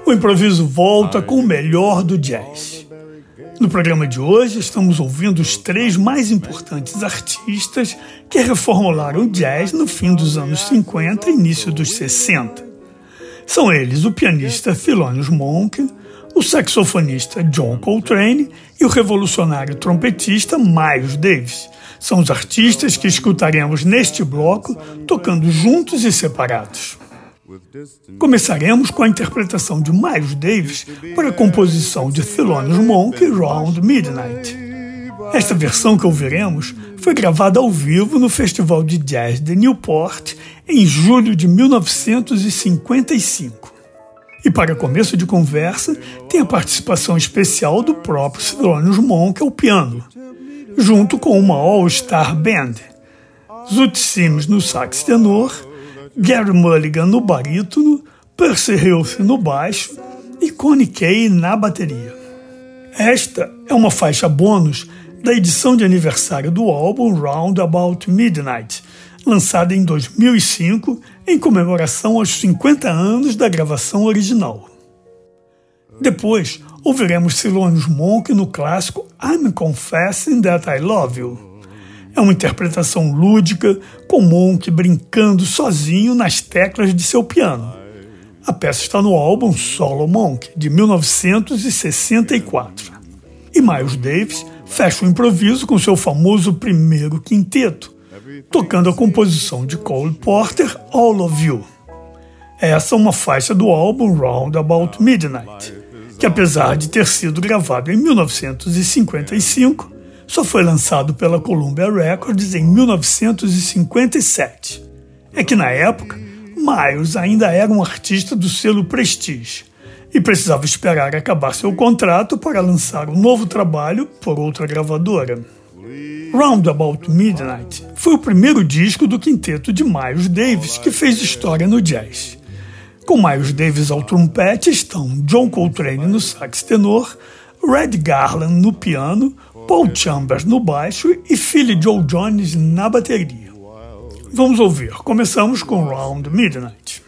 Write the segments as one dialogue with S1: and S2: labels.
S1: O improviso volta com o melhor do jazz. No programa de hoje, estamos ouvindo os 3 mais importantes artistas que reformularam o jazz no fim dos anos 50 e início dos 60. São eles o pianista Thelonious Monk, o saxofonista John Coltrane e o revolucionário trompetista Miles Davis. São os artistas que escutaremos neste bloco, tocando juntos e separados. Começaremos com a interpretação de Miles Davis para a composição de Thelonious Monk, Round Midnight. Esta versão que ouviremos foi gravada ao vivo no Festival de Jazz de Newport em julho de 1955. E para começo de conversa, tem a participação especial do próprio Thelonious Monk ao piano, junto com uma All-Star Band. Zoot Sims no sax tenor, Gary Mulligan no barítono, Percy Hilfe no baixo e Connie Kay na bateria. Esta é uma faixa bônus da edição de aniversário do álbum Round About Midnight, lançada em 2005 em comemoração aos 50 anos da gravação original. Depois, ouviremos Thelonious Monk no clássico I'm Confessing That I Love You. É uma interpretação lúdica, com Monk brincando sozinho nas teclas de seu piano. A peça está no álbum Solo Monk, de 1964. E Miles Davis fecha o improviso com seu famoso primeiro quinteto, tocando a composição de Cole Porter, All of You. Essa é uma faixa do álbum Round About Midnight, que apesar de ter sido gravado em 1955, só foi lançado pela Columbia Records em 1957. É que na época, Miles ainda era um artista do selo Prestige e precisava esperar acabar seu contrato para lançar um novo trabalho por outra gravadora. Round About Midnight foi o primeiro disco do quinteto de Miles Davis que fez história no jazz. Com Miles Davis ao trompete estão John Coltrane no sax tenor, Red Garland no piano, Paul Chambers no baixo e Philly Joe Jones na bateria. Vamos ouvir. Começamos com Round Midnight.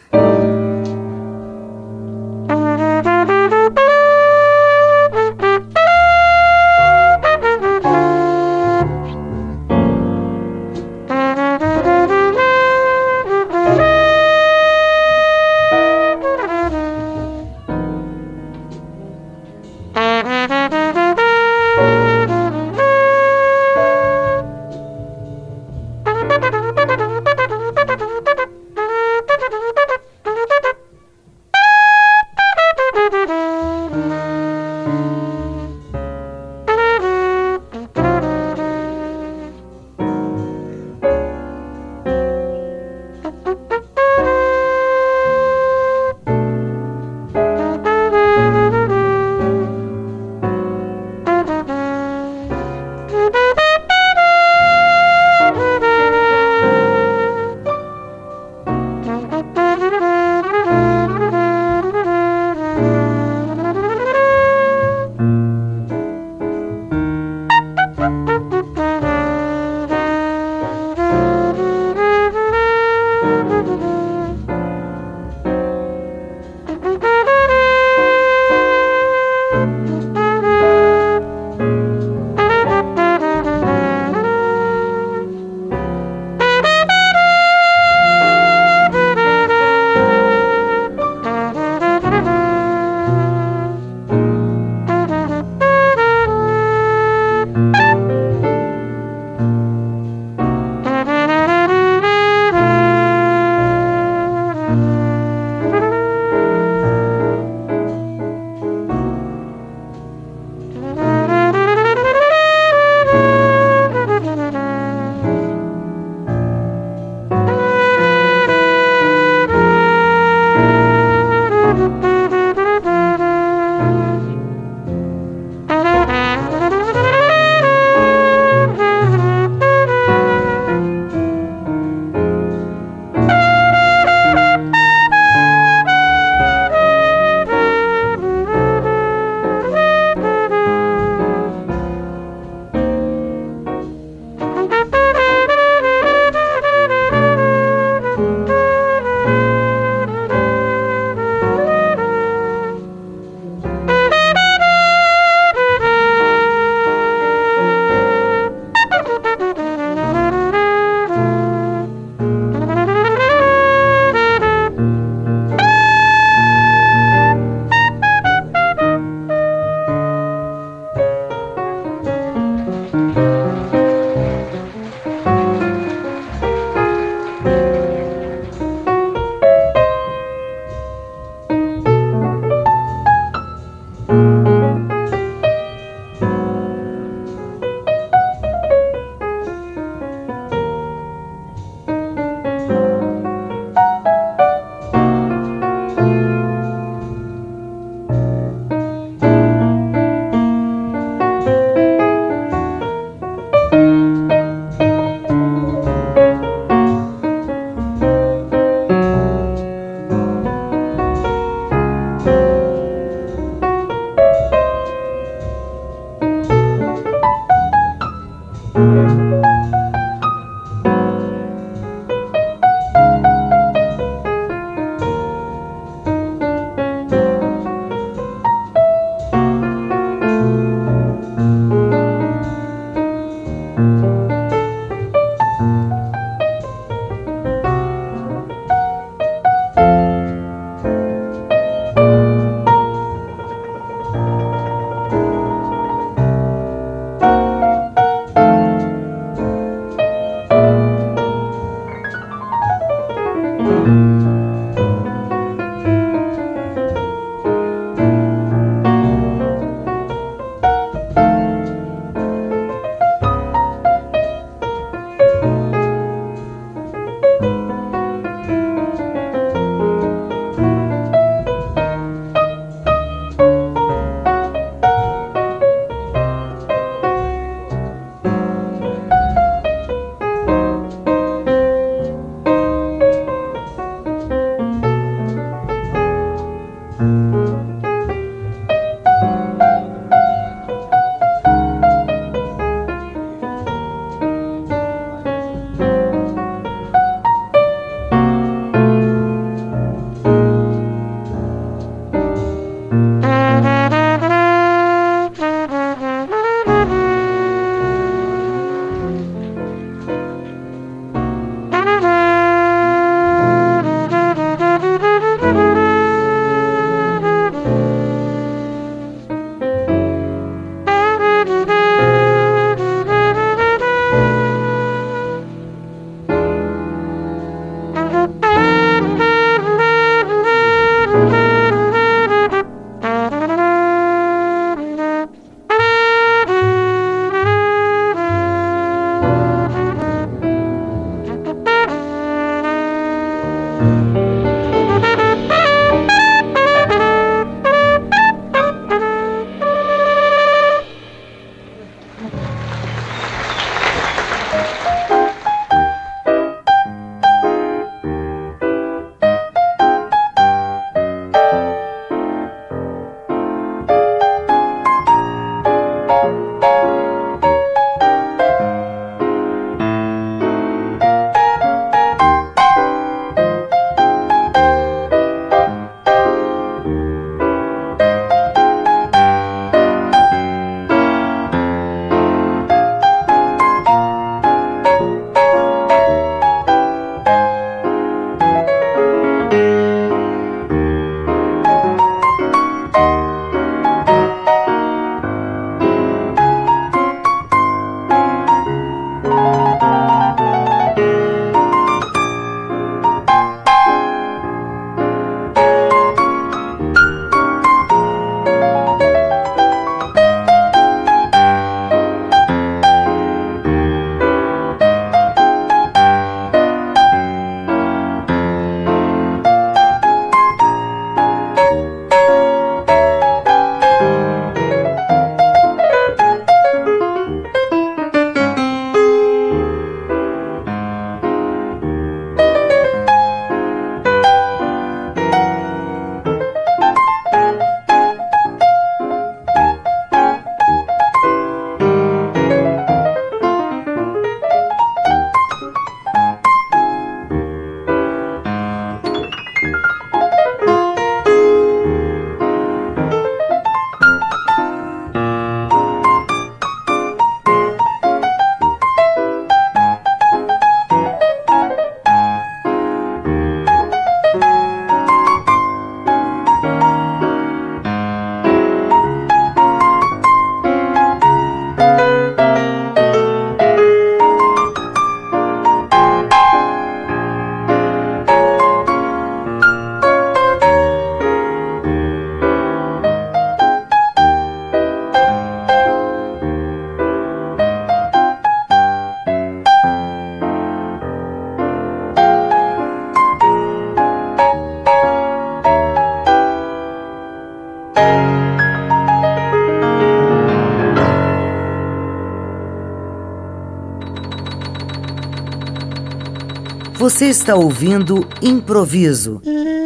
S2: Você está ouvindo Improviso.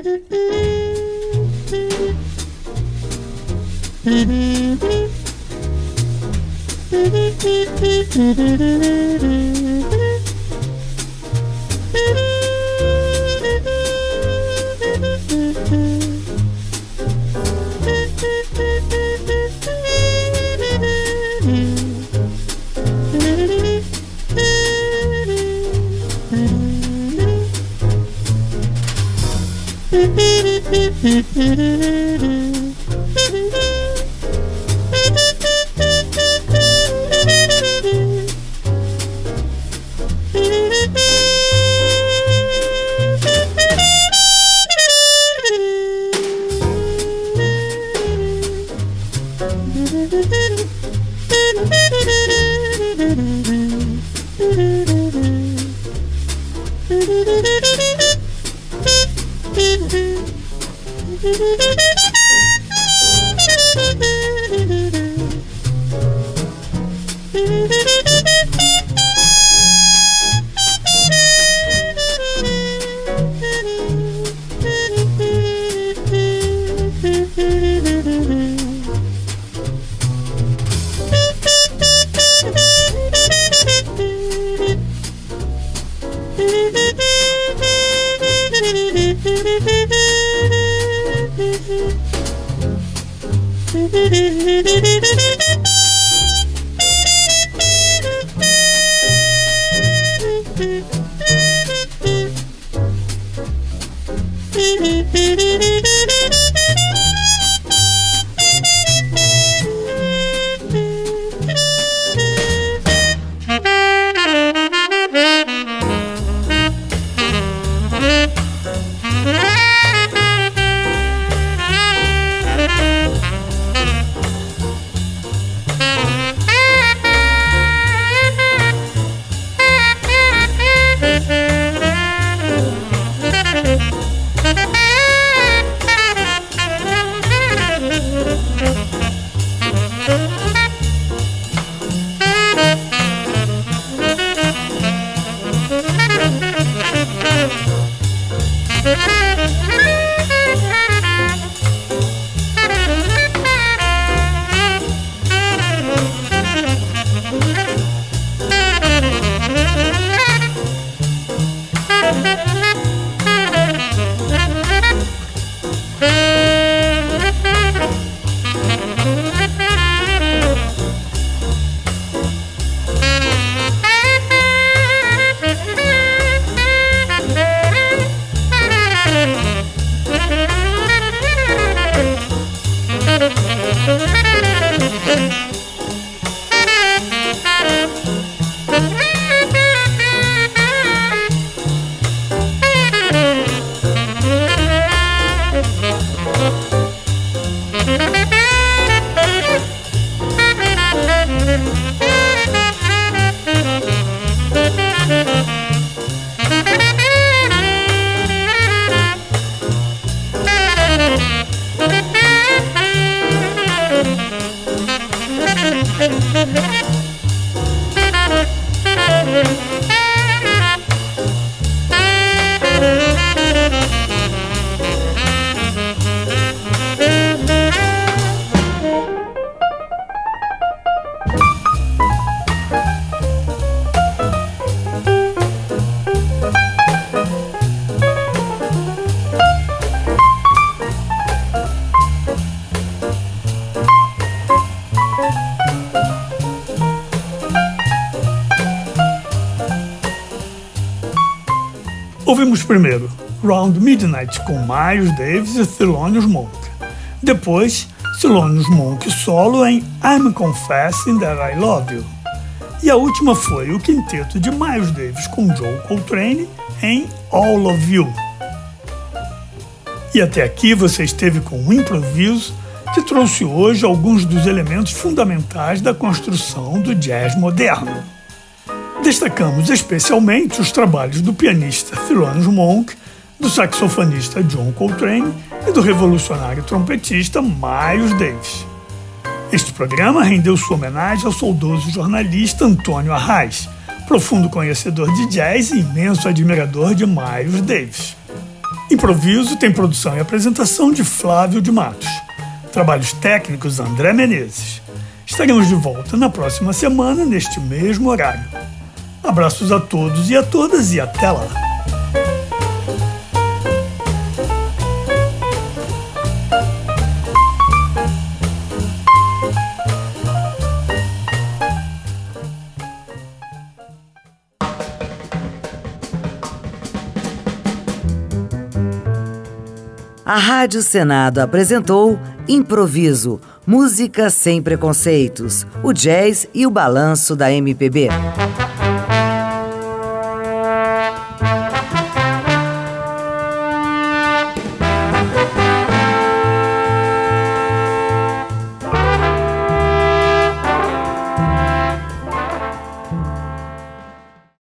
S1: Ouvimos primeiro Round Midnight com Miles Davis e Thelonious Monk. Depois, Thelonious Monk solo em I'm Confessing That I Love You. E a última foi o quinteto de Miles Davis com John Coltrane em All of You. E até aqui você esteve com um improviso que trouxe hoje alguns dos elementos fundamentais da construção do jazz moderno. Destacamos especialmente os trabalhos do pianista Thelonious Monk, do saxofonista John Coltrane e do revolucionário trompetista Miles Davis. Este programa rendeu sua homenagem ao saudoso jornalista Antônio Arraes, profundo conhecedor de jazz e imenso admirador de Miles Davis. Improviso tem produção e apresentação de Flávio de Matos. Trabalhos técnicos André Menezes. Estaremos de volta na próxima semana, neste mesmo horário. Abraços a todos e a todas e até lá!
S2: A Rádio Senado apresentou Improviso, música sem preconceitos, o jazz e o balanço da MPB.